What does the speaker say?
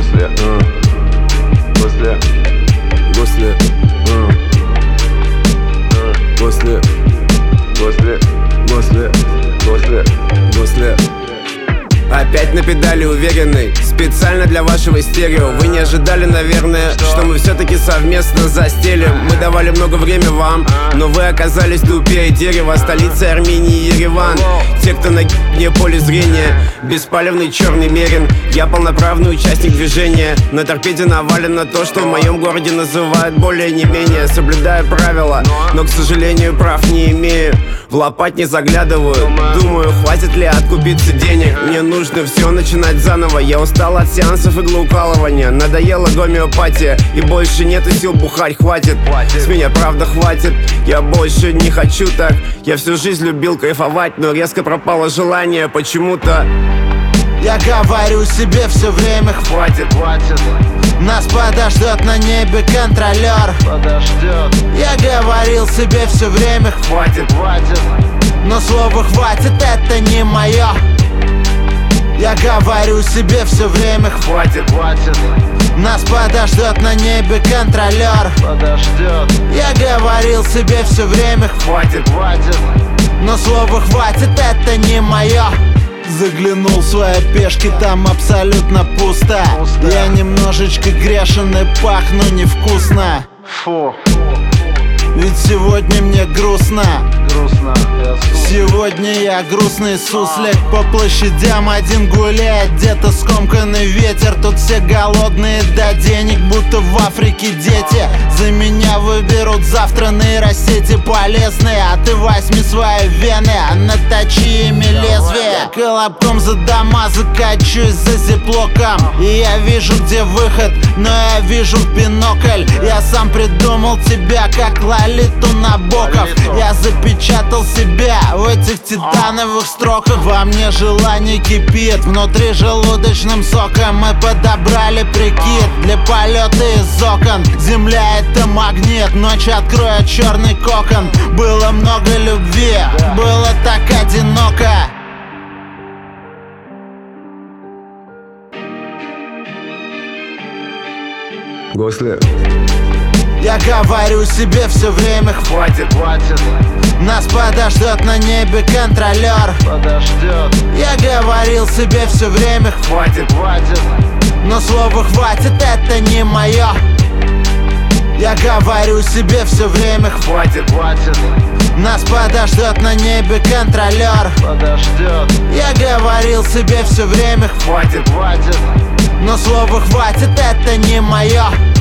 Опять на педали уверенный, специально для вашего стерео. Вы не ожидали, наверное, что мы все-таки совместно застелим. Мы давали много времени вам, но вы оказались тупее дерева. Столица Армении Ереван. Те, кто на вне поле зрения, беспалевный черный мерин. Я полноправный участник движения. На торпеде навалено то, что в моем городе называют более не менее. Соблюдаю правила, но, к сожалению, прав не имею. В лопать не заглядываю, думаю, хватит ли откупиться денег. Мне нужно все начинать заново. Я устал от сеансов иглоукалывания. Надоела гомеопатия, и больше нету сил бухать, хватит. С меня правда хватит, я больше не хочу так. Я всю жизнь любил кайфовать, но резко пропало желание почему-то. Я говорю себе все время: хватит. Нас подождет на небе контролер. Я говорил себе все время: хватит. Но слово «хватит» — это не мое. Я говорю себе все время: хватит. Нас подождет на небе контролер. Я говорил себе все время: хватит. Но слово «хватит» — это не мое. Заглянул в свои пешки, там абсолютно пусто. Я немножечко грешен и пахну невкусно. Фу. Ведь сегодня мне грустно. Сегодня я грустный суслик. По площадям один гуляет, где-то скомканный ветер. Тут все голодные до денег, будто в Африке дети. За меня выберут завтра нейросети полезные. А ты возьми свои вены, наточи ими лезвие. Колобком за дома закачусь за зиплоком. И я вижу, где выход, но я вижу в бинокль. Я сам придумал тебя, как Лолиту Набоков. Я запечатал себя в этих титановых строках. Во мне желание кипит, внутри желудочным соком. Мы подобрали прикид для полета из окон. Земля — это магнит, ночь откроет черный кокон. Было много любви, было так одиноко. Госле. Я говорю себе все время: хватит. Нас подождет на небе контролер. Я говорил себе все время: хватит. Но слово «хватит» — это не мое. Я говорю себе все время: хватит. Нас подождет на небе контролер. Я говорил себе все время: хватит. Но слово «хватит» — это не мое.